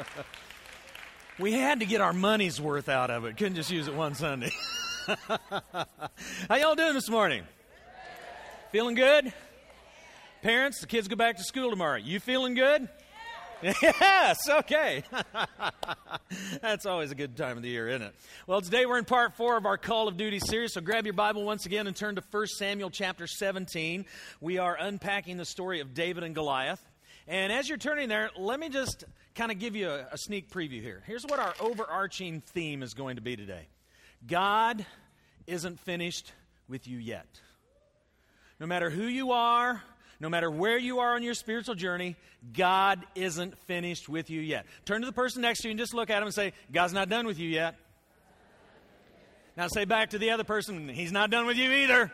We had to get our money's worth out of it. Couldn't just use it one Sunday. How y'all doing this morning? Feeling good? Parents, the kids go back to school tomorrow. You feeling good? Yes, okay. That's always a good time of the year, isn't it? Well, today we're in part 4 of our Call of Duty series, so grab your Bible once again and turn to 1 Samuel chapter 17. We are unpacking the story of David and Goliath. And as you're turning there, let me just kind of give you a sneak preview here. Here's what our overarching theme is going to be today. God isn't finished with you yet. No matter who you are, no matter where you are on your spiritual journey, God isn't finished with you yet. Turn to the person next to you and just look at him and say, God's not done with you yet. Now say back to the other person, He's not done with you either.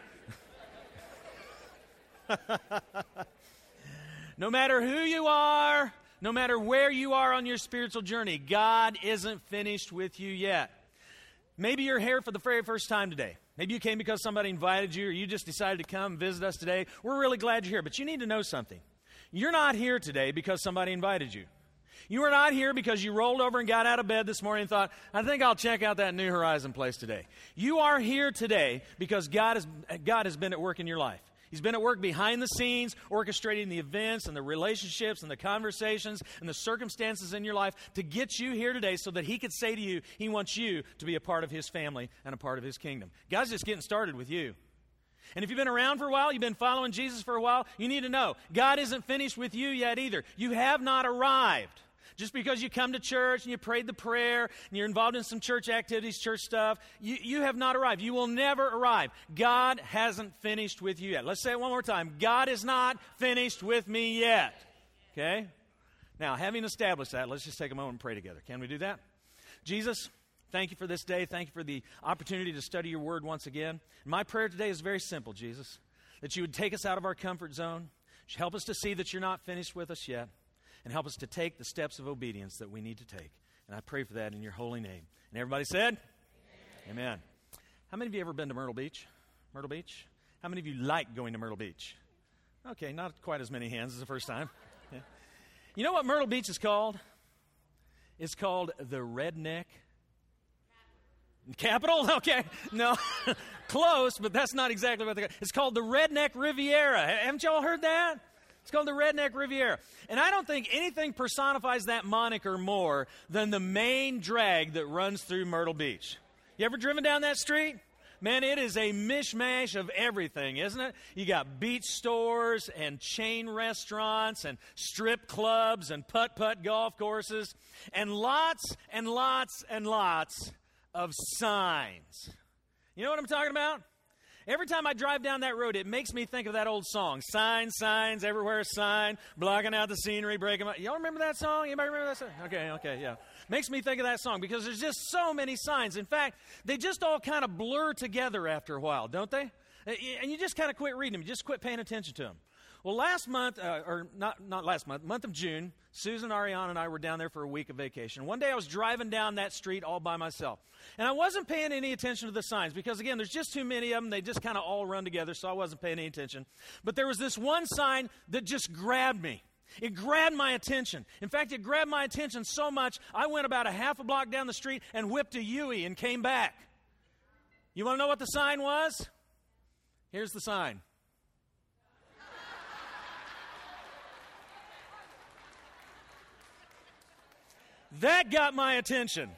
No matter who you are, no matter where you are on your spiritual journey, God isn't finished with you yet. Maybe you're here for the very first time today. Maybe you came because somebody invited you or you just decided to come visit us today. We're really glad you're here, but you need to know something. You're not here today because somebody invited you. You are not here because you rolled over and got out of bed this morning and thought, I think I'll check out that New Horizon place today. You are here today because God has been at work in your life. He's been at work behind the scenes, orchestrating the events and the relationships and the conversations and the circumstances in your life to get you here today so that He could say to you, He wants you to be a part of His family and a part of His kingdom. God's just getting started with you. And if you've been around for a while, you've been following Jesus for a while, you need to know, God isn't finished with you yet either. You have not arrived. Just because you come to church and you prayed the prayer and you're involved in some church activities, church stuff, you have not arrived. You will never arrive. God hasn't finished with you yet. Let's say it one more time. God is not finished with me yet. Okay? Now, having established that, let's just take a moment and pray together. Can we do that? Jesus, thank you for this day. Thank you for the opportunity to study your word once again. My prayer today is very simple, Jesus, that you would take us out of our comfort zone, help us to see that you're not finished with us yet, and help us to take the steps of obedience that we need to take. And I pray for that in your holy name. And everybody said? Amen. Amen. How many of you ever been to Myrtle Beach? Myrtle Beach? How many of you like going to Myrtle Beach? Okay, not quite as many hands as the first time. Yeah. You know what Myrtle Beach is called? It's called the Redneck Capital? Okay. No. Close, but that's not exactly what they call it. It's called the Redneck Riviera. Haven't y'all heard that? It's called the Redneck Riviera. And I don't think anything personifies that moniker more than the main drag that runs through Myrtle Beach. You ever driven down that street? Man, it is a mishmash of everything, isn't it? You got beach stores and chain restaurants and strip clubs and putt-putt golf courses and lots and lots and lots of signs. You know what I'm talking about? Every time I drive down that road, it makes me think of that old song, Signs, Signs, Everywhere a Sign, blocking out the scenery, breaking my... Y'all remember that song? Anybody remember that song? Okay, yeah. Makes me think of that song because there's just so many signs. In fact, they just all kind of blur together after a while, don't they? And you just kind of quit reading them. You just quit paying attention to them. Well, last month, month of June, Susan, Ariana, and I were down there for a week of vacation. One day I was driving down that street all by myself. And I wasn't paying any attention to the signs because, again, there's just too many of them. They just kind of all run together, so I wasn't paying any attention. But there was this one sign that just grabbed me. It grabbed my attention. In fact, it grabbed my attention so much, I went about a half a block down the street and whipped a U-ey and came back. You want to know what the sign was? Here's the sign. That got my attention.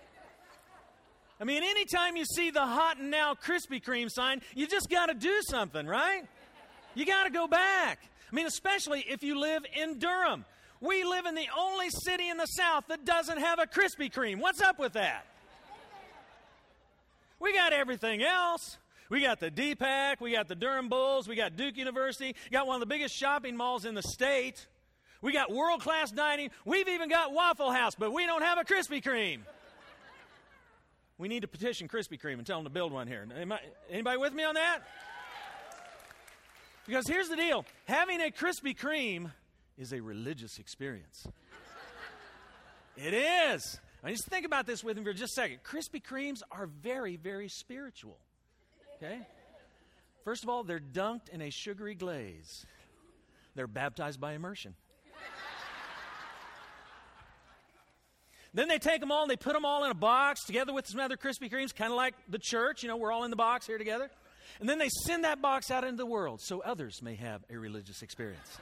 I mean, anytime you see the Hot and Now Krispy Kreme sign, you just got to do something, right? You got to go back. I mean, especially if you live in Durham. We live in the only city in the South that doesn't have a Krispy Kreme. What's up with that? We got everything else. We got the DPAC, we got the Durham Bulls, we got Duke University, got one of the biggest shopping malls in the state. We got world-class dining. We've even got Waffle House, but we don't have a Krispy Kreme. We need to petition Krispy Kreme and tell them to build one here. Anybody with me on that? Because here's the deal. Having a Krispy Kreme is a religious experience. It is. Now, just think about this with me for just a second. Krispy Kremes are very, very spiritual. Okay? First of all, they're dunked in a sugary glaze. They're baptized by immersion. Then they take them all and they put them all in a box together with some other Krispy Kremes, kind of like the church. We're all in the box here together. And then they send that box out into the world so others may have a religious experience.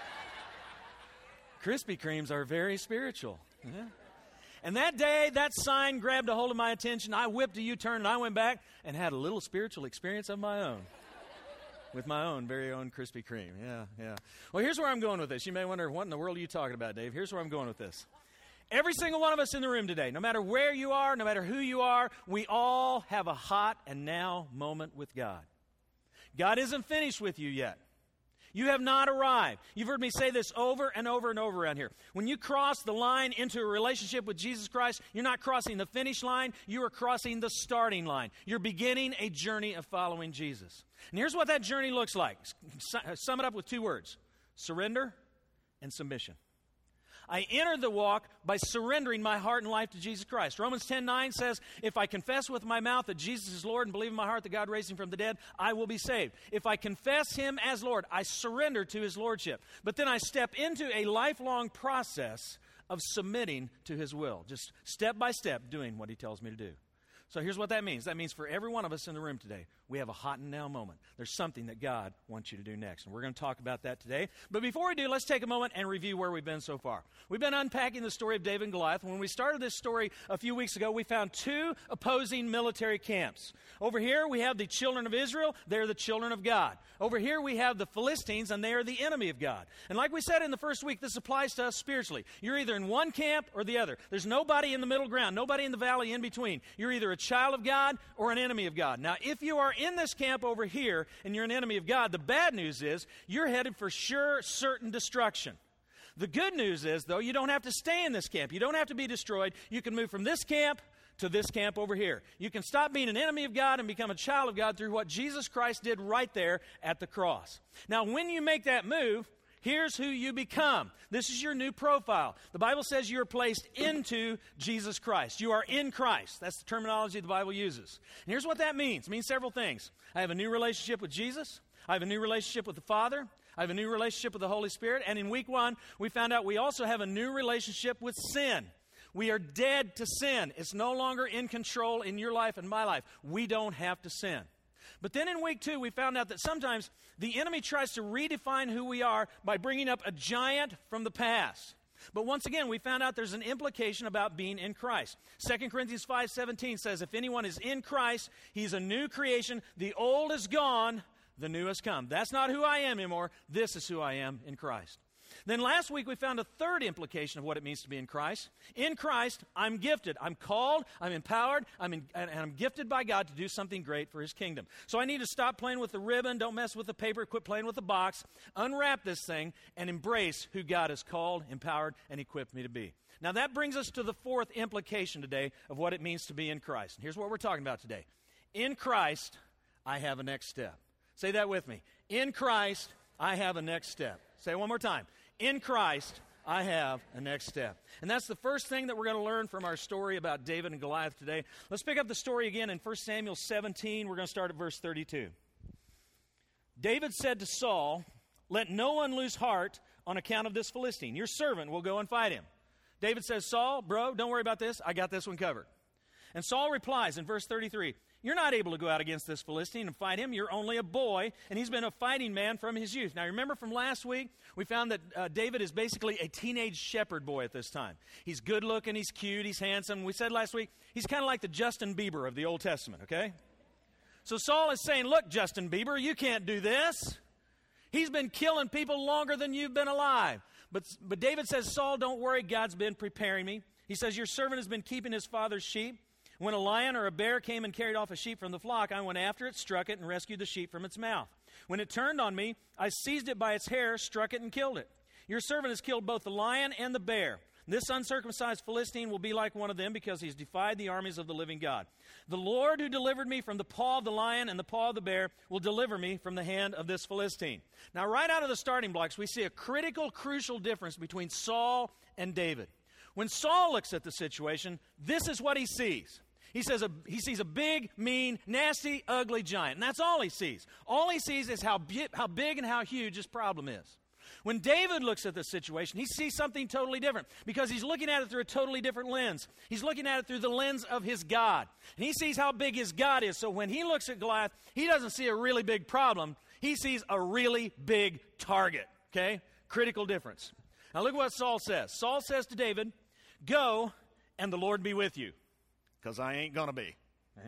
Krispy Kremes are very spiritual. Yeah. And that day, that sign grabbed a hold of my attention. I whipped a U-turn and I went back and had a little spiritual experience of my own. With my own, very own Krispy Kreme. Yeah. Well, here's where I'm going with this. You may wonder, what in the world are you talking about, Dave? Here's where I'm going with this. Every single one of us in the room today, no matter where you are, no matter who you are, we all have a hot and now moment with God. God isn't finished with you yet. You have not arrived. You've heard me say this over and over and over around here. When you cross the line into a relationship with Jesus Christ, you're not crossing the finish line. You are crossing the starting line. You're beginning a journey of following Jesus. And here's what that journey looks like. Sum it up with two words: surrender and submission. I entered the walk by surrendering my heart and life to Jesus Christ. Romans 10:9 says, if I confess with my mouth that Jesus is Lord and believe in my heart that God raised him from the dead, I will be saved. If I confess him as Lord, I surrender to his lordship. But then I step into a lifelong process of submitting to his will, just step by step doing what he tells me to do. So here's what that means. That means for every one of us in the room today, we have a hot and now moment. There's something that God wants you to do next. And we're going to talk about that today. But before we do, let's take a moment and review where we've been so far. We've been unpacking the story of David and Goliath. When we started this story a few weeks ago, we found two opposing military camps. Over here, we have the children of Israel. They're the children of God. Over here, we have the Philistines, and they are the enemy of God. And like we said in the first week, this applies to us spiritually. You're either in one camp or the other. There's nobody in the middle ground, nobody in the valley in between. You're either a child of God or an enemy of God. Now, if you are in this camp over here and you're an enemy of God, the bad news is you're headed for sure, certain destruction. The good news is, though, you don't have to stay in this camp. You don't have to be destroyed. You can move from this camp to this camp over here. You can stop being an enemy of God and become a child of God through what Jesus Christ did right there at the cross. Now, when you make that move, here's who you become. This is your new profile. The Bible says you are placed into Jesus Christ. You are in Christ. That's the terminology the Bible uses. And here's what that means. It means several things. I have a new relationship with Jesus. I have a new relationship with the Father. I have a new relationship with the Holy Spirit. And in week 1, we found out we also have a new relationship with sin. We are dead to sin. It's no longer in control in your life and my life. We don't have to sin. But then in week 2, we found out that sometimes the enemy tries to redefine who we are by bringing up a giant from the past. But once again, we found out there's an implication about being in Christ. 2 Corinthians 5:17 says, if anyone is in Christ, he's a new creation. The old is gone, the new has come. That's not who I am anymore. This is who I am in Christ. Then last week we found a third implication of what it means to be in Christ. In Christ, I'm gifted. I'm called, I'm empowered, and I'm gifted by God to do something great for his kingdom. So I need to stop playing with the ribbon, don't mess with the paper, quit playing with the box, unwrap this thing, and embrace who God has called, empowered, and equipped me to be. Now that brings us to the fourth implication today of what it means to be in Christ. And here's what we're talking about today. In Christ, I have a next step. Say that with me. In Christ, I have a next step. Say it one more time. In Christ, I have a next step. And that's the first thing that we're going to learn from our story about David and Goliath today. Let's pick up the story again in 1 Samuel 17. We're going to start at verse 32. David said to Saul, let no one lose heart on account of this Philistine. Your servant will go and fight him. David says, Saul, bro, don't worry about this. I got this one covered. And Saul replies in verse 33, you're not able to go out against this Philistine and fight him. You're only a boy, and he's been a fighting man from his youth. Now, remember from last week, we found that David is basically a teenage shepherd boy at this time. He's good-looking, he's cute, he's handsome. We said last week, he's kind of like the Justin Bieber of the Old Testament, okay? So Saul is saying, look, Justin Bieber, you can't do this. He's been killing people longer than you've been alive. But David says, Saul, don't worry, God's been preparing me. He says, your servant has been keeping his father's sheep. When a lion or a bear came and carried off a sheep from the flock, I went after it, struck it, and rescued the sheep from its mouth. When it turned on me, I seized it by its hair, struck it, and killed it. Your servant has killed both the lion and the bear. This uncircumcised Philistine will be like one of them because he's defied the armies of the living God. The Lord who delivered me from the paw of the lion and the paw of the bear will deliver me from the hand of this Philistine. Now, right out of the starting blocks, we see a critical, crucial difference between Saul and David. When Saul looks at the situation, this is what he sees. He sees a big, mean, nasty, ugly giant. And that's all he sees. All he sees is how big and how huge his problem is. When David looks at this situation, he sees something totally different because he's looking at it through a totally different lens. He's looking at it through the lens of his God. And he sees how big his God is. So when he looks at Goliath, he doesn't see a really big problem. He sees a really big target, okay? Critical difference. Now look what Saul says. Saul says to David, "Go, and the Lord be with you," because I ain't going to be. Okay?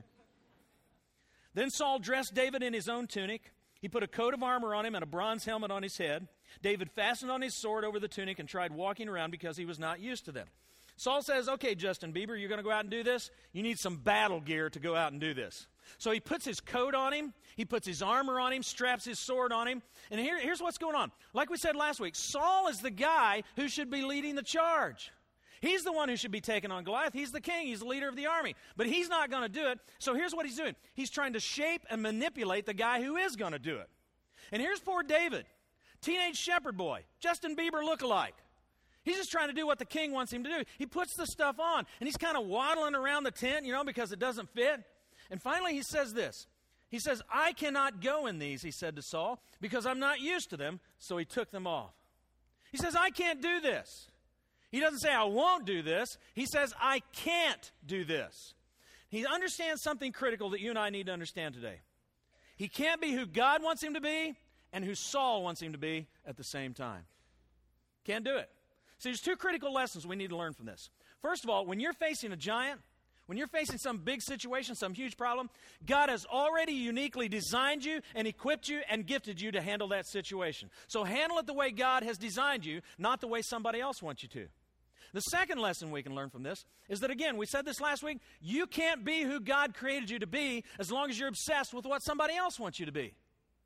Then Saul dressed David in his own tunic. He put a coat of armor on him and a bronze helmet on his head. David fastened on his sword over the tunic and tried walking around because he was not used to them. Saul says, "Okay, Justin Bieber, you're going to go out and do this? You need some battle gear to go out and do this." So he puts his coat on him, he puts his armor on him, straps his sword on him, and here's what's going on. Like we said last week, Saul is the guy who should be leading the charge. He's the one who should be taking on Goliath. He's the king. He's the leader of the army. But he's not going to do it. So here's what he's doing. He's trying to shape and manipulate the guy who is going to do it. And here's poor David, teenage shepherd boy, Justin Bieber lookalike. He's just trying to do what the king wants him to do. He puts the stuff on, and he's kind of waddling around the tent, because it doesn't fit. And finally he says this. He says, "I cannot go in these," he said to Saul, "because I'm not used to them." So he took them off. He says, "I can't do this." He doesn't say, "I won't do this." He says, "I can't do this." He understands something critical that you and I need to understand today. He can't be who God wants him to be and who Saul wants him to be at the same time. Can't do it. So there's two critical lessons we need to learn from this. First of all, when you're facing a giant, when you're facing some big situation, some huge problem, God has already uniquely designed you and equipped you and gifted you to handle that situation. So handle it the way God has designed you, not the way somebody else wants you to. The second lesson we can learn from this is that, again, we said this last week, you can't be who God created you to be as long as you're obsessed with what somebody else wants you to be.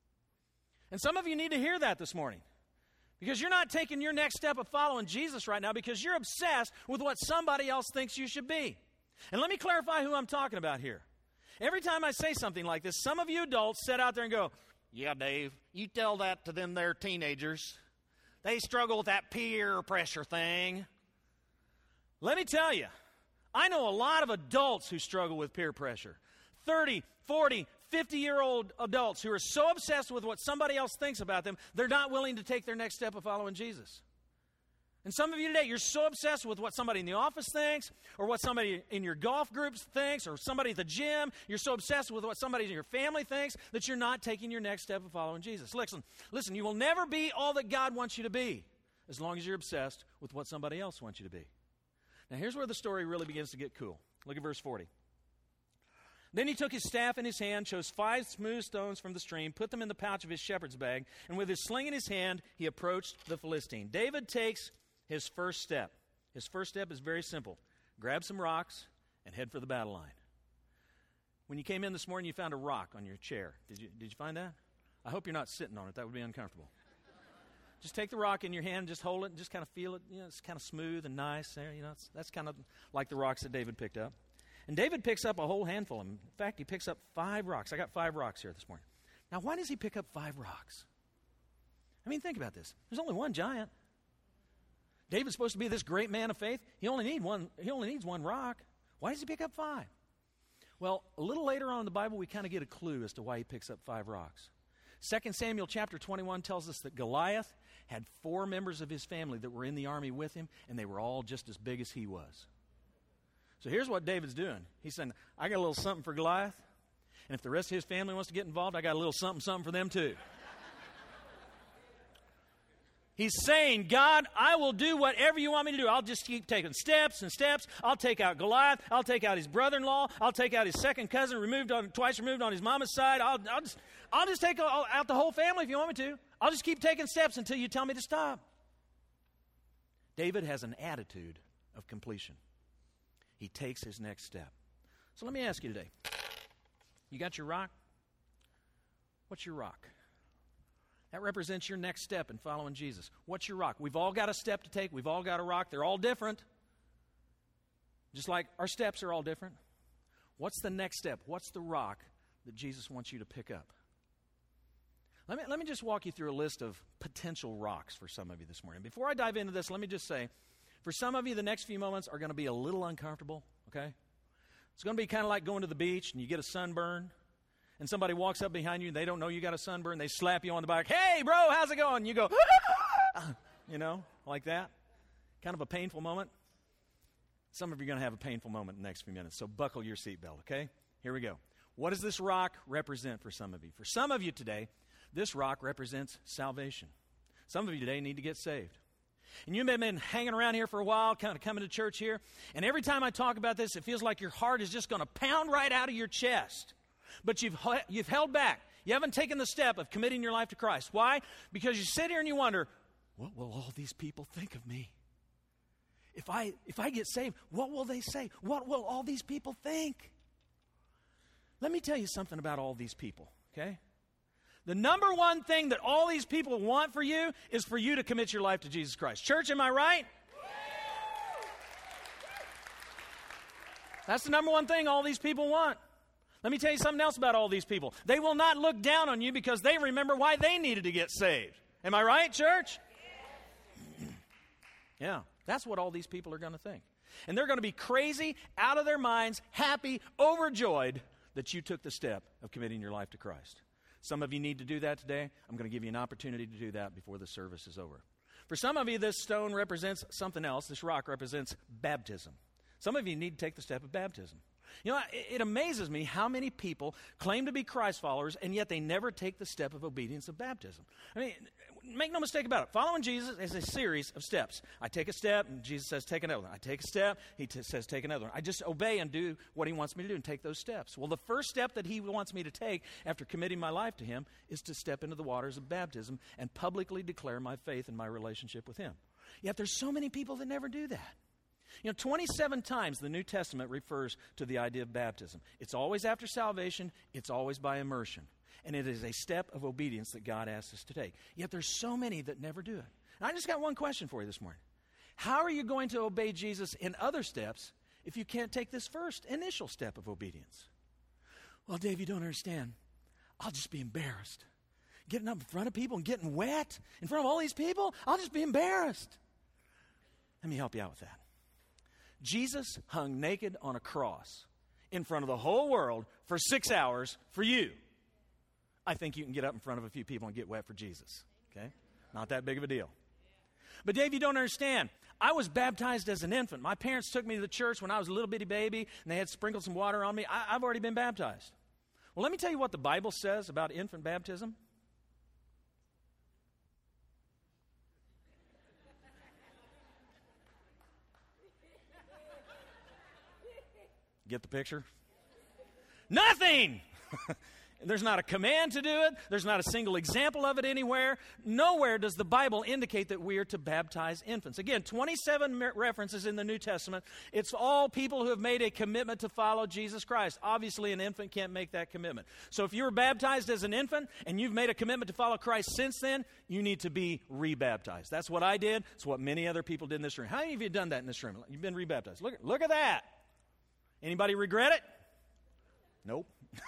And some of you need to hear that this morning because you're not taking your next step of following Jesus right now because you're obsessed with what somebody else thinks you should be. And let me clarify who I'm talking about here. Every time I say something like this, some of you adults sit out there and go, "Yeah, Dave, you tell that to them there teenagers. They struggle with that peer pressure thing." Let me tell you, I know a lot of adults who struggle with peer pressure. 30, 40, 50-year-old adults who are so obsessed with what somebody else thinks about them, they're not willing to take their next step of following Jesus. And some of you today, you're so obsessed with what somebody in the office thinks, or what somebody in your golf groups thinks, or somebody at the gym. You're so obsessed with what somebody in your family thinks that you're not taking your next step of following Jesus. Listen, you will never be all that God wants you to be as long as you're obsessed with what somebody else wants you to be. Now, here's where the story really begins to get cool. Look at verse 40. Then he took his staff in his hand, chose 5 smooth stones from the stream, put them in the pouch of his shepherd's bag, and with his sling in his hand, he approached the Philistine. David takes his first step. His first step is very simple. Grab some rocks and head for the battle line. When you came in this morning, you found a rock on your chair. Did you find that? I hope you're not sitting on it. That would be uncomfortable. Just take the rock in your hand, just hold it, and just kind of feel it. It's kind of smooth and nice there. That's kind of like the rocks that David picked up. And David picks up a whole handful of them. In fact, he picks up 5 rocks. I got 5 rocks here this morning. Now, why does he pick up 5 rocks? I mean, think about this. There's only one giant. David's supposed to be this great man of faith. He only needs one rock. Why does he pick up 5? Well, a little later on in the Bible, we kind of get a clue as to why he picks up 5 rocks. 2 Samuel chapter 21 tells us that Goliath had 4 members of his family that were in the army with him, and they were all just as big as he was. So here's what David's doing. He's saying, I got a little something for Goliath, and if the rest of his family wants to get involved, I got a little something for them too. He's saying, God, I will do whatever you want me to do. I'll just keep taking steps and steps. I'll take out Goliath. I'll take out his brother-in-law. I'll take out his second cousin, twice removed on his mama's side. I'll just take out the whole family if you want me to. I'll just keep taking steps until you tell me to stop. David has an attitude of completion. He takes his next step. So let me ask you today. You got your rock? What's your rock? That represents your next step in following Jesus. What's your rock? We've all got a step to take. We've all got a rock. They're all different. Just like our steps are all different. What's the next step? What's the rock that Jesus wants you to pick up? Let me just walk you through a list of potential rocks for some of you this morning. Before I dive into this, let me just say, for some of you, the next few moments are going to be a little uncomfortable, okay? It's going to be kind of like going to the beach and you get a sunburn. And somebody walks up behind you and they don't know you got a sunburn. They slap you on the back. Hey, bro, how's it going? And you go, Like that. Kind of a painful moment. Some of you are going to have a painful moment in the next few minutes, so buckle your seatbelt, okay? Here we go. What does this rock represent for some of you? For some of you today, this rock represents salvation. Some of you today need to get saved. And you may have been hanging around here for a while, kind of coming to church here, and every time I talk about this, it feels like your heart is just going to pound right out of your chest. But you've held back. You haven't taken the step of committing your life to Christ. Why? Because you sit here and you wonder, what will all these people think of me? If I get saved, what will they say? What will all these people think? Let me tell you something about all these people, okay? The number one thing that all these people want for you is for you to commit your life to Jesus Christ. Church, am I right? That's the number one thing all these people want. Let me tell you something else about all these people. They will not look down on you because they remember why they needed to get saved. Am I right, church? Yeah, that's what all these people are going to think. And they're going to be crazy, out of their minds, happy, overjoyed that you took the step of committing your life to Christ. Some of you need to do that today. I'm going to give you an opportunity to do that before the service is over. For some of you, this stone represents something else. This rock represents baptism. Some of you need to take the step of baptism. You know, it amazes me how many people claim to be Christ followers, and yet they never take the step of obedience of baptism. I mean, make no mistake about it. Following Jesus is a series of steps. I take a step, and Jesus says, take another one. I take a step, he says, take another one. I just obey and do what he wants me to do and take those steps. Well, the first step that he wants me to take after committing my life to him is to step into the waters of baptism and publicly declare my faith and my relationship with him. Yet there's so many people that never do that. 27 times the New Testament refers to the idea of baptism. It's always after salvation. It's always by immersion. And it is a step of obedience that God asks us to take. Yet there's so many that never do it. And I just got one question for you this morning. How are you going to obey Jesus in other steps if you can't take this first initial step of obedience? Well, Dave, you don't understand. I'll just be embarrassed. Getting up in front of people and getting wet in front of all these people, I'll just be embarrassed. Let me help you out with that. Jesus hung naked on a cross in front of the whole world for 6 hours for you. I think you can get up in front of a few people and get wet for Jesus, okay? Not that big of a deal. But Dave, you don't understand. I was baptized as an infant. My parents took me to the church when I was a little bitty baby, and they had sprinkled some water on me. I've already been baptized. Well, let me tell you what the Bible says about infant baptism. Get the picture? Nothing! There's not a command to do it. There's not a single example of it anywhere. Nowhere does the Bible indicate that we are to baptize infants. Again, 27 references in the New Testament. It's all people who have made a commitment to follow Jesus Christ. Obviously, an infant can't make that commitment. So if you were baptized as an infant and you've made a commitment to follow Christ since then, you need to be rebaptized. That's what I did. It's what many other people did in this room. How many of you have done that in this room? You've been rebaptized. Look at that. Anybody regret it? Nope.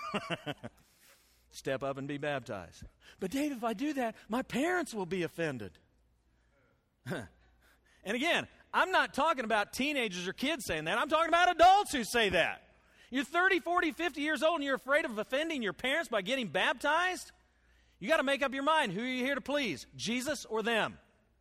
Step up and be baptized. But Dave, if I do that, my parents will be offended. And again, I'm not talking about teenagers or kids saying that. I'm talking about adults who say that. You're 30, 40, 50 years old and you're afraid of offending your parents by getting baptized? You got to make up your mind. Who are you here to please? Jesus or them?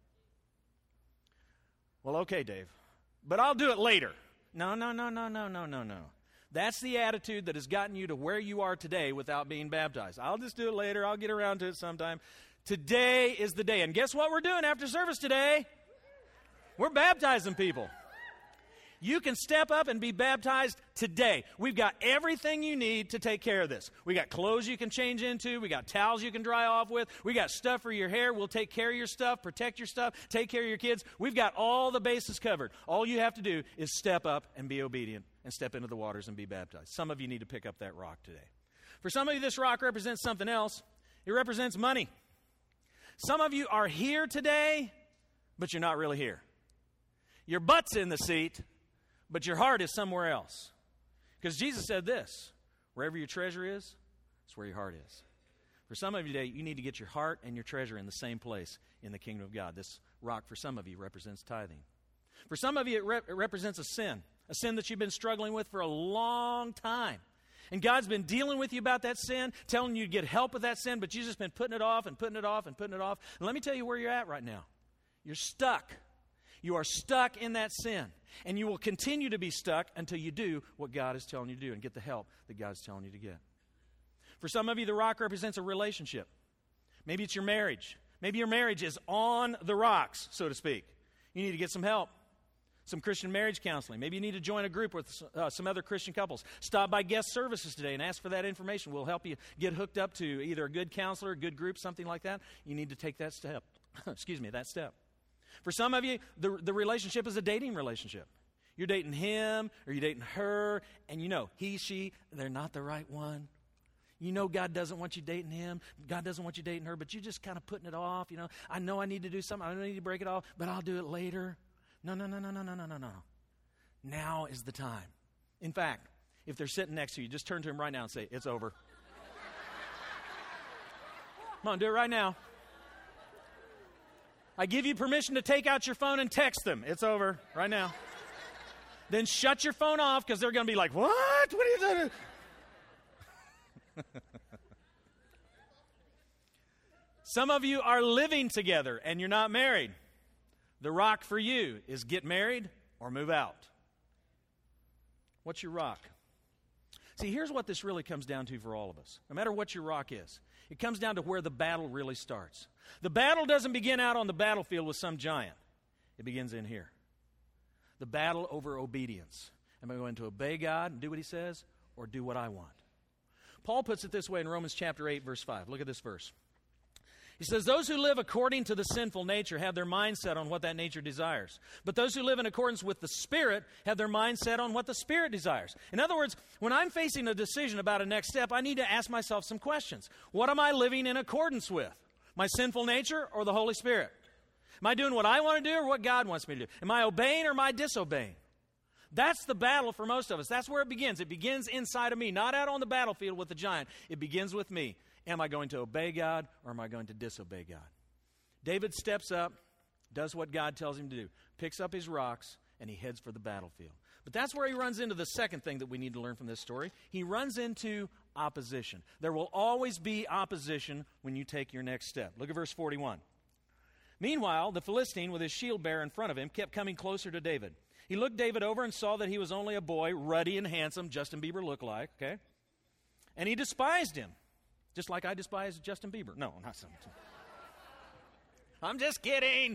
Well, okay, Dave. But I'll do it later. No. That's the attitude that has gotten you to where you are today without being baptized. I'll just do it later. I'll get around to it sometime. Today is the day. And guess what we're doing after service today? We're baptizing people. You can step up and be baptized today. We've got everything you need to take care of this. We got clothes you can change into. We got towels you can dry off with. We got stuff for your hair. We'll take care of your stuff, protect your stuff, take care of your kids. We've got all the bases covered. All you have to do is step up and be obedient and step into the waters and be baptized. Some of you need to pick up that rock today. For some of you, this rock represents something else. It represents money. Some of you are here today, but you're not really here. Your butt's in the seat, but your heart is somewhere else. Because Jesus said this, wherever your treasure is, that's where your heart is. For some of you today, you need to get your heart and your treasure in the same place in the kingdom of God. This rock, for some of you, represents tithing. For some of you, it represents a sin that you've been struggling with for a long time. And God's been dealing with you about that sin, telling you to get help with that sin, but you've just been putting it off and putting it off and putting it off. And let me tell you where you're at right now. You're stuck. You are stuck in that sin. And you will continue to be stuck until you do what God is telling you to do and get the help that God is telling you to get. For some of you, the rock represents a relationship. Maybe it's your marriage. Maybe your marriage is on the rocks, so to speak. You need to get some help. Some Christian marriage counseling. Maybe you need to join a group with some other Christian couples. Stop by guest services today and ask for that information. We'll help you get hooked up to either a good counselor, a good group, something like that. You need to take that step. that step. For some of you, the relationship is a dating relationship. You're dating him or you're dating her, and you know, he, she, they're not the right one. You know God doesn't want you dating him. God doesn't want you dating her, but you're just kind of putting it off. You know I need to do something. I need to break it off, but I'll do it later. No. Now is the time. In fact, if they're sitting next to you, just turn to him right now and say, it's over. Come on, do it right now. I give you permission to take out your phone and text them. It's over right now. Then shut your phone off because they're going to be like, what? What are you doing? Some of you are living together and you're not married. The rock for you is get married or move out. What's your rock? See, here's what this really comes down to for all of us. No matter what your rock is, it comes down to where the battle really starts. The battle doesn't begin out on the battlefield with some giant. It begins in here. The battle over obedience. Am I going to obey God and do what he says or do what I want? Paul puts it this way in Romans chapter 8, verse 5. Look at this verse. He says, those who live according to the sinful nature have their mind set on what that nature desires. But those who live in accordance with the Spirit have their mind set on what the Spirit desires. In other words, when I'm facing a decision about a next step, I need to ask myself some questions. What am I living in accordance with? My sinful nature or the Holy Spirit? Am I doing what I want to do or what God wants me to do? Am I obeying or am I disobeying? That's the battle for most of us. That's where it begins. It begins inside of me, not out on the battlefield with the giant. It begins with me. Am I going to obey God or am I going to disobey God? David steps up, does what God tells him to do, picks up his rocks, and he heads for the battlefield. But that's where he runs into the second thing that we need to learn from this story. He runs into opposition. There will always be opposition when you take your next step. Look at verse 41. Meanwhile, the Philistine with his shield bearer in front of him kept coming closer to David. He looked David over and saw that he was only a boy, ruddy and handsome, Justin Bieber looked like, okay? And he despised him. Just like I despise Justin Bieber. No, not so. I'm just kidding.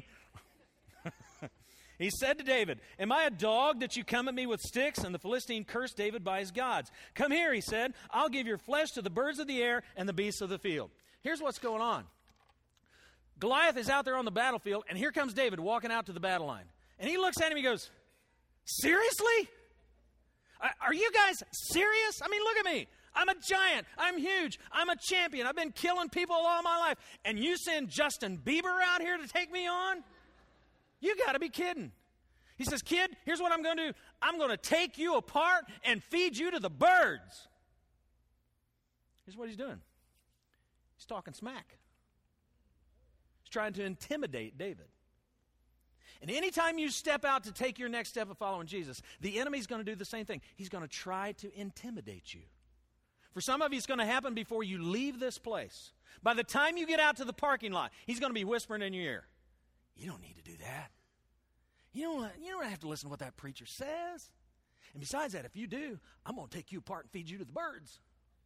He said to David, am I a dog that you come at me with sticks? And the Philistine cursed David by his gods. Come here, he said. I'll give your flesh to the birds of the air and the beasts of the field. Here's what's going on. Goliath is out there on the battlefield, and here comes David walking out to the battle line. And he looks at him, he goes, seriously? Are you guys serious? I mean, look at me. I'm a giant. I'm huge. I'm a champion. I've been killing people all my life. And you send Justin Bieber out here to take me on? You got to be kidding. He says, kid, here's what I'm going to do. I'm going to take you apart and feed you to the birds. Here's what he's doing. He's talking smack. He's trying to intimidate David. And anytime you step out to take your next step of following Jesus, the enemy's going to do the same thing. He's going to try to intimidate you. For some of you, it's going to happen before you leave this place. By the time you get out to the parking lot, he's going to be whispering in your ear, you don't need to do that. You don't have to listen to what that preacher says. And besides that, if you do, I'm going to take you apart and feed you to the birds.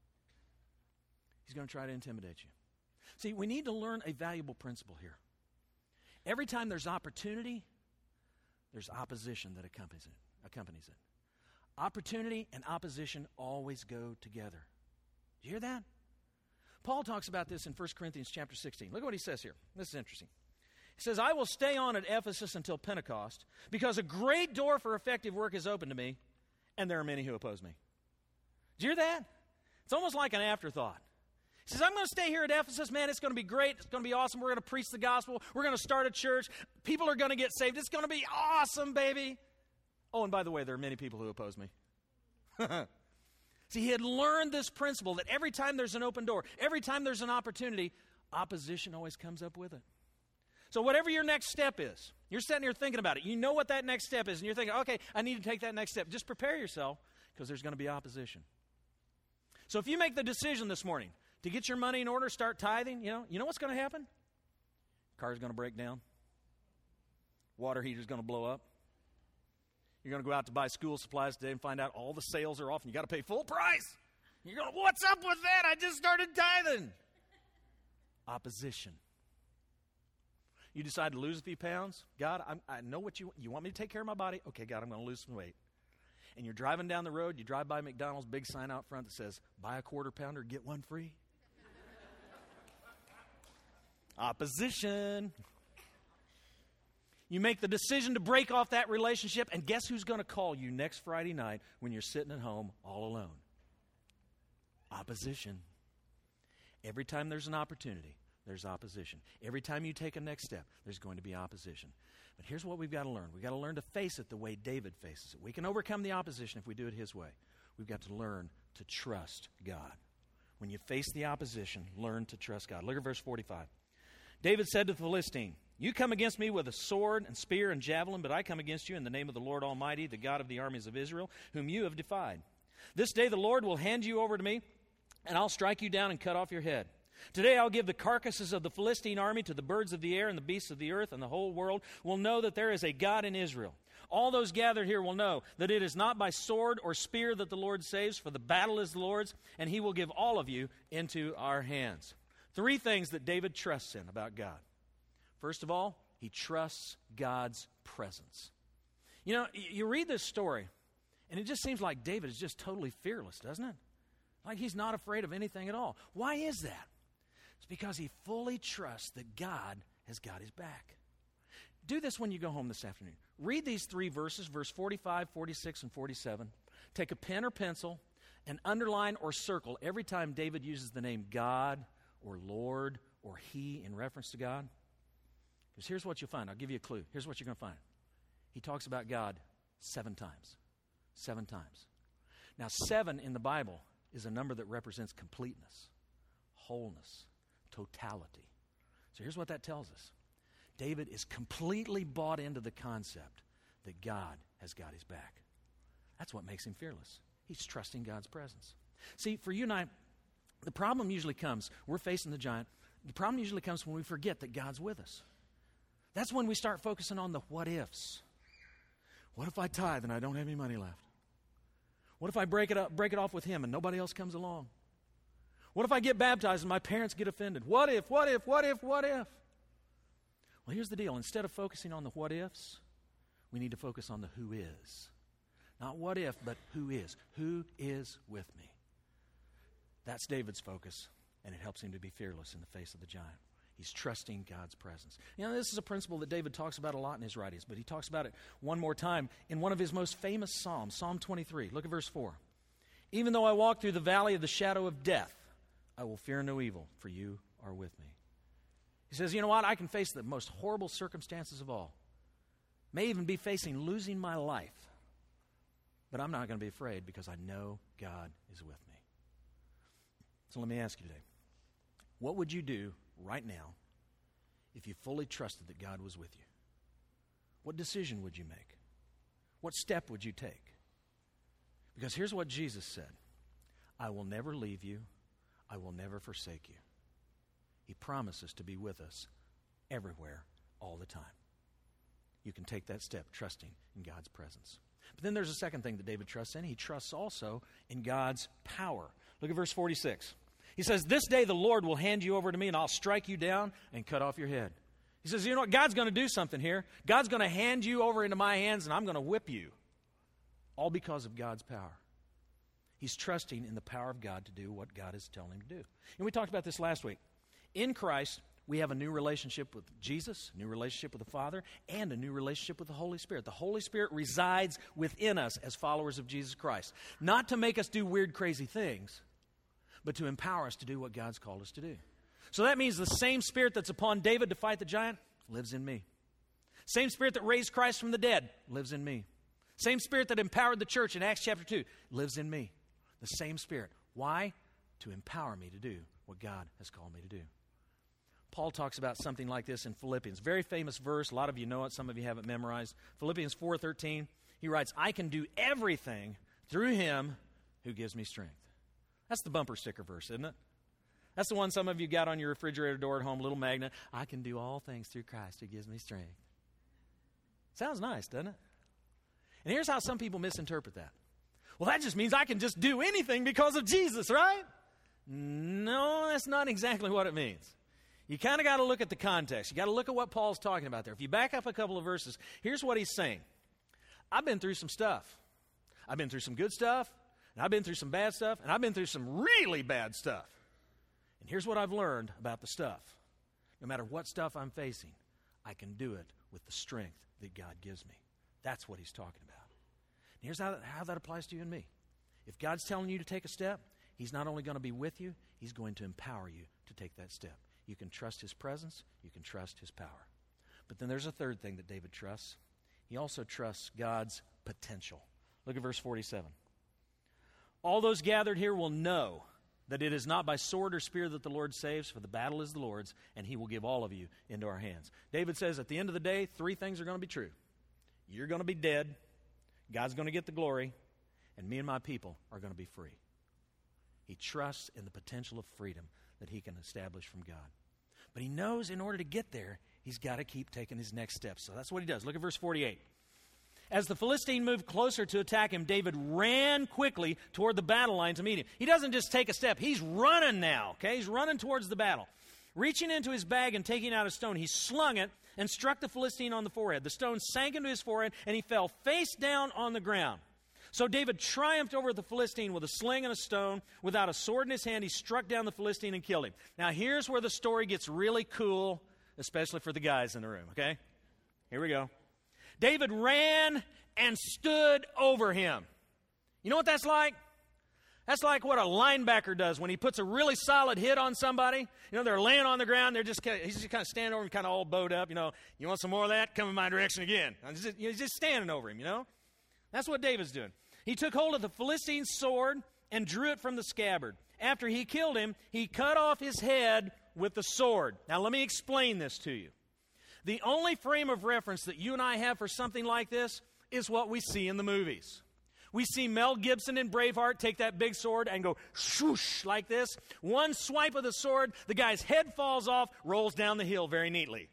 He's going to try to intimidate you. See, we need to learn a valuable principle here. Every time there's opportunity, there's opposition that accompanies it. Opportunity and opposition always go together. Do you hear that? Paul talks about this in 1 Corinthians chapter 16. Look at what he says here. This is interesting. He says, I will stay on at Ephesus until Pentecost because a great door for effective work is open to me, and there are many who oppose me. Do you hear that? It's almost like an afterthought. He says, I'm going to stay here at Ephesus. Man, it's going to be great. It's going to be awesome. We're going to preach the gospel. We're going to start a church. People are going to get saved. It's going to be awesome, baby. Oh, and by the way, there are many people who oppose me. See, he had learned this principle that every time there's an open door, every time there's an opportunity, opposition always comes up with it. So whatever your next step is, you're sitting here thinking about it. You know what that next step is, and you're thinking, okay, I need to take that next step. Just prepare yourself because there's going to be opposition. So if you make the decision this morning to get your money in order, start tithing, you know what's going to happen? Car's going to break down. water heater's going to blow up. You're going to go out to buy school supplies today and find out all the sales are off and you got to pay full price. You're going, what's up with that? I just started tithing. Opposition. You decide to lose a few pounds. God, I know what you want me to take care of my body. Okay, God, I'm going to lose some weight. And you're driving down the road, you drive by McDonald's, big sign out front that says, buy a quarter pounder, get one free. Opposition. You make the decision to break off that relationship, and guess who's going to call you next Friday night when you're sitting at home all alone? Opposition. Every time there's an opportunity, there's opposition. Every time you take a next step, there's going to be opposition. But here's what we've got to learn. We've got to learn to face it the way David faces it. We can overcome the opposition if we do it his way. We've got to learn to trust God. When you face the opposition, learn to trust God. Look at verse 45. David said to the Philistine, you come against me with a sword and spear and javelin, but I come against you in the name of the Lord Almighty, the God of the armies of Israel, whom you have defied. This day the Lord will hand you over to me, and I'll strike you down and cut off your head. Today I'll give the carcasses of the Philistine army to the birds of the air and the beasts of the earth, and the whole world will know that there is a God in Israel. All those gathered here will know that it is not by sword or spear that the Lord saves, for the battle is the Lord's, and he will give all of you into our hands. 3 things that David trusts in about God. First of all, he trusts God's presence. You know, you read this story, and it just seems like David is just totally fearless, doesn't it? Like he's not afraid of anything at all. Why is that? It's because he fully trusts that God has got his back. Do this when you go home this afternoon. Read these 3 verses, verse 45, 46, and 47. Take a pen or pencil and underline or circle every time David uses the name God or Lord or He in reference to God. Because here's what you'll find. I'll give you a clue. Here's what you're going to find. He talks about God 7 times. 7 times. Now, 7 in the Bible is a number that represents completeness, wholeness, totality. So here's what that tells us. David is completely bought into the concept that God has got his back. That's what makes him fearless. He's trusting God's presence. See, for you and I, the problem usually comes, we're facing the giant, the problem usually comes when we forget that God's with us. That's when we start focusing on the what ifs. What if I tithe and I don't have any money left? What if I break it off with him and nobody else comes along? What if I get baptized and my parents get offended? What if? Well, here's the deal. Instead of focusing on the what ifs, we need to focus on the who is. Not what if, but who is. Who is with me? That's David's focus, and it helps him to be fearless in the face of the giant. He's trusting God's presence. You know, this is a principle that David talks about a lot in his writings, but he talks about it one more time in one of his most famous Psalms, Psalm 23. Look at verse 4. Even though I walk through the valley of the shadow of death, I will fear no evil, for you are with me. He says, you know what? I can face the most horrible circumstances of all. May even be facing losing my life. But I'm not going to be afraid because I know God is with me. So let me ask you today, what would you do right now if you fully trusted that God was with you? What decision would you make? What step would you take? Because here's what Jesus said. I will never leave you. I will never forsake you. He promises to be with us everywhere, all the time. You can take that step, trusting in God's presence. But then there's a second thing that David trusts in. He trusts also in God's power. Look at verse 46. He says, this day the Lord will hand you over to me, and I'll strike you down and cut off your head. He says, you know what? God's going to do something here. God's going to hand you over into my hands, and I'm going to whip you. All because of God's power. He's trusting in the power of God to do what God is telling him to do. And we talked about this last week. In Christ, we have a new relationship with Jesus, a new relationship with the Father, and a new relationship with the Holy Spirit. The Holy Spirit resides within us as followers of Jesus Christ. Not to make us do weird, crazy things, but to empower us to do what God's called us to do. So that means the same Spirit that's upon David to fight the giant lives in me. Same Spirit that raised Christ from the dead lives in me. Same Spirit that empowered the church in Acts chapter 2 lives in me. The same Spirit. Why? To empower me to do what God has called me to do. Paul talks about something like this in Philippians. Very famous verse. A lot of you know it. Some of you have it memorized. Philippians 4:13. He writes, I can do everything through him who gives me strength. That's the bumper sticker verse, isn't it? That's the one some of you got on your refrigerator door at home, little magnet. I can do all things through Christ who gives me strength. Sounds nice, doesn't it? And here's how some people misinterpret that. Well, that just means I can just do anything because of Jesus, right? No, that's not exactly what it means. You kind of got to look at the context. You got to look at what Paul's talking about there. If you back up a couple of verses, here's what he's saying. I've been through some stuff. I've been through some good stuff, and I've been through some bad stuff, and I've been through some really bad stuff. And here's what I've learned about the stuff. No matter what stuff I'm facing, I can do it with the strength that God gives me. That's what he's talking about. And here's how that applies to you and me. If God's telling you to take a step, he's not only going to be with you, he's going to empower you to take that step. You can trust his presence. You can trust his power. But then there's a third thing that David trusts. He also trusts God's potential. Look at verse 47. All those gathered here will know that it is not by sword or spear that the Lord saves, for the battle is the Lord's, and he will give all of you into our hands. David says at the end of the day, three things are going to be true. You're going to be dead, God's going to get the glory, and me and my people are going to be free. He trusts in the potential of freedom that he can establish from God. But he knows in order to get there, he's got to keep taking his next steps. So that's what he does. Look at verse 48. As the Philistine moved closer to attack him, David ran quickly toward the battle line to meet him. He doesn't just take a step. He's running now, okay? He's running towards the battle. Reaching into his bag and taking out a stone, he slung it and struck the Philistine on the forehead. The stone sank into his forehead, and he fell face down on the ground. So David triumphed over the Philistine with a sling and a stone. Without a sword in his hand, he struck down the Philistine and killed him. Now, here's where the story gets really cool, especially for the guys in the room, okay? Here we go. David ran and stood over him. You know what that's like? That's like what a linebacker does when he puts a really solid hit on somebody. You know, they're laying on the ground. He's just kind of standing over him, kind of all bowed up. You know, you want some more of that? Come in my direction again. He's just standing over him, you know. That's what David's doing. He took hold of the Philistine's sword and drew it from the scabbard. After he killed him, he cut off his head with the sword. Now, let me explain this to you. The only frame of reference that you and I have for something like this is what we see in the movies. We see Mel Gibson in Braveheart take that big sword and go swoosh like this. One swipe of the sword, the guy's head falls off, rolls down the hill very neatly.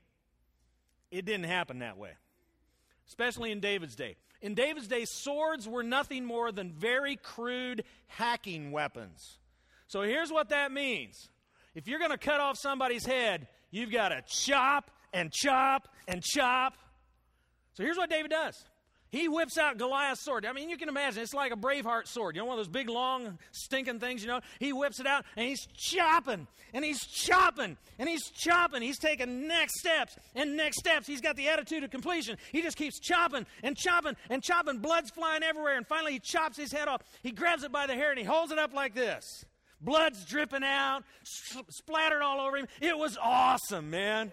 It didn't happen that way, especially in David's day. In David's day, swords were nothing more than very crude hacking weapons. So here's what that means. If you're going to cut off somebody's head, you've got to chop and chop and chop. So here's what David does. He whips out Goliath's sword. I mean, you can imagine, it's like a Braveheart sword. You know, one of those big, long, stinking things, you know? He whips it out, and he's chopping, and he's chopping, and he's chopping. He's taking next steps and next steps. He's got the attitude of completion. He just keeps chopping and chopping and chopping. Blood's flying everywhere, and finally he chops his head off. He grabs it by the hair, and he holds it up like this. Blood's dripping out, splattered all over him. It was awesome, man.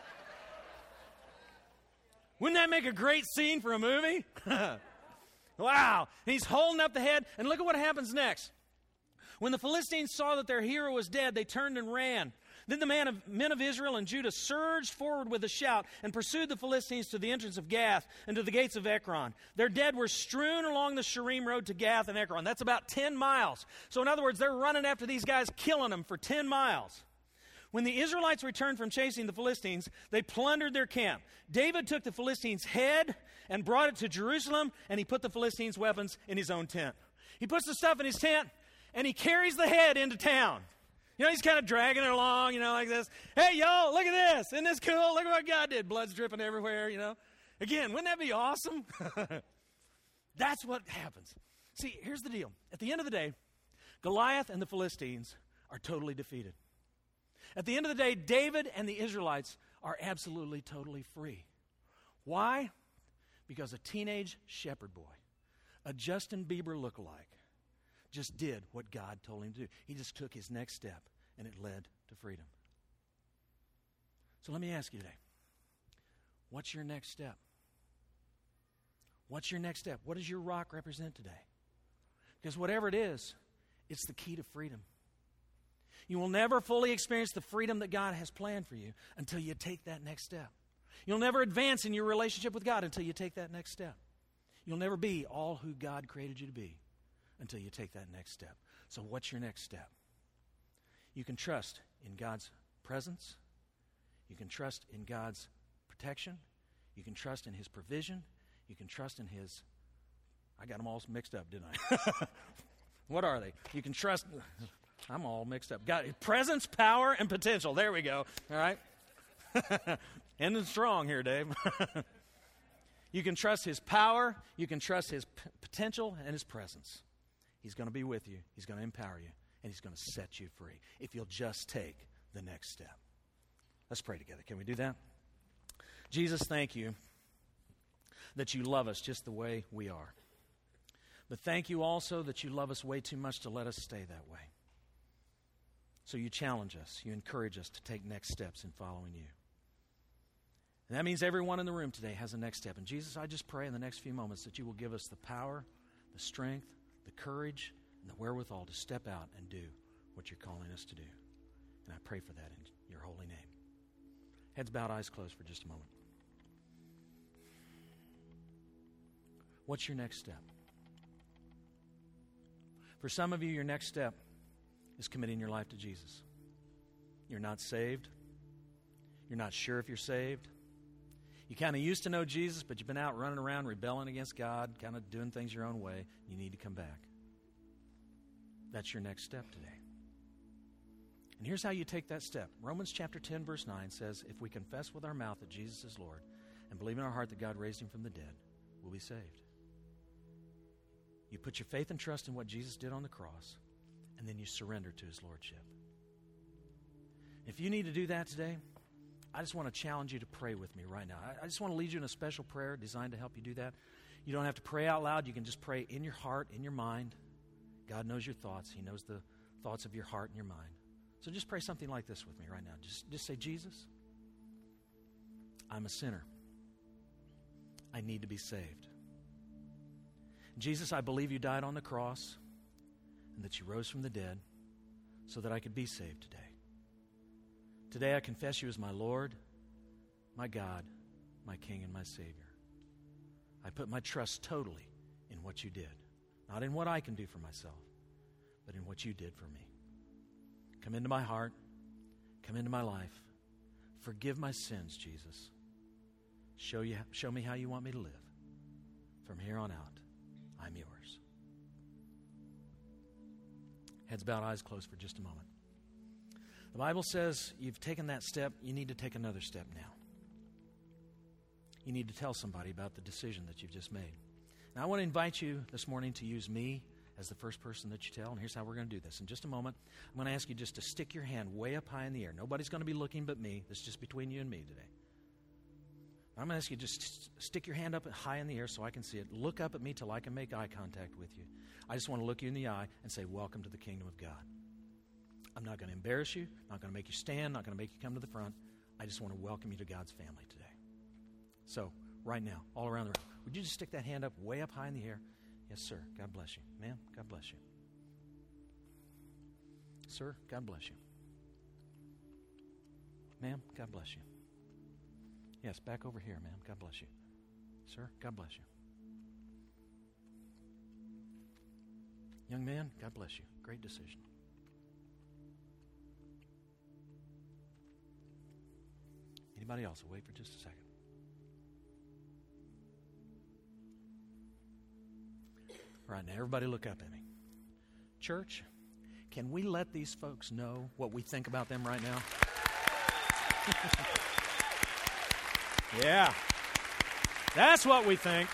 Wouldn't that make a great scene for a movie? Wow. He's holding up the head, and look at what happens next. When the Philistines saw that their hero was dead, they turned and ran. Then the men of Israel and Judah surged forward with a shout and pursued the Philistines to the entrance of Gath and to the gates of Ekron. Their dead were strewn along the Sharim road to Gath and Ekron. That's about 10 miles. So in other words, they're running after these guys, killing them for 10 miles. When the Israelites returned from chasing the Philistines, they plundered their camp. David took the Philistines' head and brought it to Jerusalem, and he put the Philistines' weapons in his own tent. He puts the stuff in his tent, and he carries the head into town. You know, he's kind of dragging it along, you know, like this. Hey, y'all, look at this. Isn't this cool? Look at what God did. Blood's dripping everywhere, you know. Again, wouldn't that be awesome? That's what happens. See, here's the deal. At the end of the day, Goliath and the Philistines are totally defeated. At the end of the day, David and the Israelites are absolutely, totally free. Why? Because a teenage shepherd boy, a Justin Bieber lookalike, just did what God told him to do. He just took his next step, and it led to freedom. So let me ask you today, what's your next step? What's your next step? What does your rock represent today? Because whatever it is, it's the key to freedom. You will never fully experience the freedom that God has planned for you until you take that next step. You'll never advance in your relationship with God until you take that next step. You'll never be all who God created you to be until you take that next step. So what's your next step? You can trust in God's presence. You can trust in God's protection. You can trust in His provision. You can trust in His... I got them all mixed up, didn't I? What are they? You can trust... I'm all mixed up. Got presence, power, and potential. There we go. All right? Ending strong here, Dave. You can trust His power. You can trust His potential and His presence. He's going to be with you. He's going to empower you. And He's going to set you free if you'll just take the next step. Let's pray together. Can we do that? Jesus, thank you that you love us just the way we are. But thank you also that you love us way too much to let us stay that way. So you challenge us. You encourage us to take next steps in following you. And that means everyone in the room today has a next step. And Jesus, I just pray in the next few moments that you will give us the power, the strength, the courage, and the wherewithal to step out and do what you're calling us to do. And I pray for that in your holy name. Heads bowed, eyes closed for just a moment. What's your next step? For some of you, your next step is committing your life to Jesus. You're not saved. You're not sure if you're saved. You kind of used to know Jesus, but you've been out running around rebelling against God, kind of doing things your own way. You need to come back. That's your next step today. And here's how you take that step. Romans chapter 10, verse 9 says, if we confess with our mouth that Jesus is Lord and believe in our heart that God raised Him from the dead, we'll be saved. You put your faith and trust in what Jesus did on the cross, and then you surrender to His Lordship. If you need to do that today, I just want to challenge you to pray with me right now. I just want to lead you in a special prayer designed to help you do that. You don't have to pray out loud. You can just pray in your heart, in your mind. God knows your thoughts. He knows the thoughts of your heart and your mind. So just pray something like this with me right now. Just say, Jesus, I'm a sinner. I need to be saved. Jesus, I believe you died on the cross and that you rose from the dead so that I could be saved today. Today I confess you as my Lord, my God, my King, and my Savior. I put my trust totally in what you did, not in what I can do for myself, but in what you did for me. Come into my heart. Come into my life. Forgive my sins, Jesus. Show me how you want me to live. From here on out, I'm yours. Heads bowed, eyes closed for just a moment. The Bible says you've taken that step, you need to take another step now. You need to tell somebody about the decision that you've just made. Now, I want to invite you this morning to use me as the first person that you tell, and here's how we're going to do this. In just a moment, I'm going to ask you just to stick your hand way up high in the air. Nobody's going to be looking but me. This is just between you and me today. I'm going to ask you just stick your hand up high in the air so I can see it. Look up at me till I can make eye contact with you. I just want to look you in the eye and say, welcome to the kingdom of God. I'm not going to embarrass you, not going to make you stand, not going to make you come to the front. I just want to welcome you to God's family today. So, right now, all around the room, would you just stick that hand up way up high in the air? Yes, sir. God bless you. Ma'am, God bless you. Sir, God bless you. Ma'am, God bless you. Yes, back over here, ma'am. God bless you. Sir, God bless you. Young man, God bless you. Great decision. Anybody else? We'll wait for just a second. All right, now everybody look up at me. Church, can we let these folks know what we think about them right now? Yeah, that's what we think.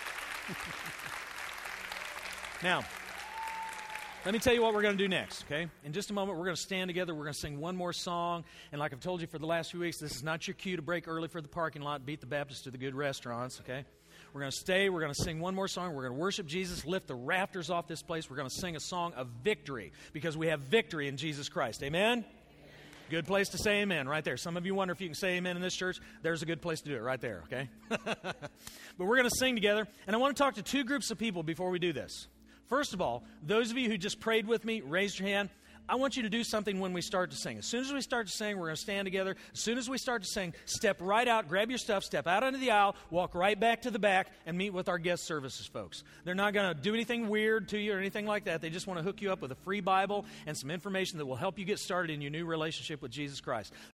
Now, let me tell you what we're going to do next, okay? In just a moment, we're going to stand together. We're going to sing one more song. And like I've told you for the last few weeks, this is not your cue to break early for the parking lot, beat the Baptist to the good restaurants, okay? We're going to stay. We're going to sing one more song. We're going to worship Jesus, lift the rafters off this place. We're going to sing a song of victory because we have victory in Jesus Christ. Amen? Good place to say amen right there. Some of you wonder if you can say amen in this church. There's a good place to do it right there, okay? But we're going to sing together. And I want to talk to two groups of people before we do this. First of all, those of you who just prayed with me, raised your hand. I want you to do something when we start to sing. As soon as we start to sing, we're going to stand together. As soon as we start to sing, step right out, grab your stuff, step out into the aisle, walk right back to the back, and meet with our guest services folks. They're not going to do anything weird to you or anything like that. They just want to hook you up with a free Bible and some information that will help you get started in your new relationship with Jesus Christ.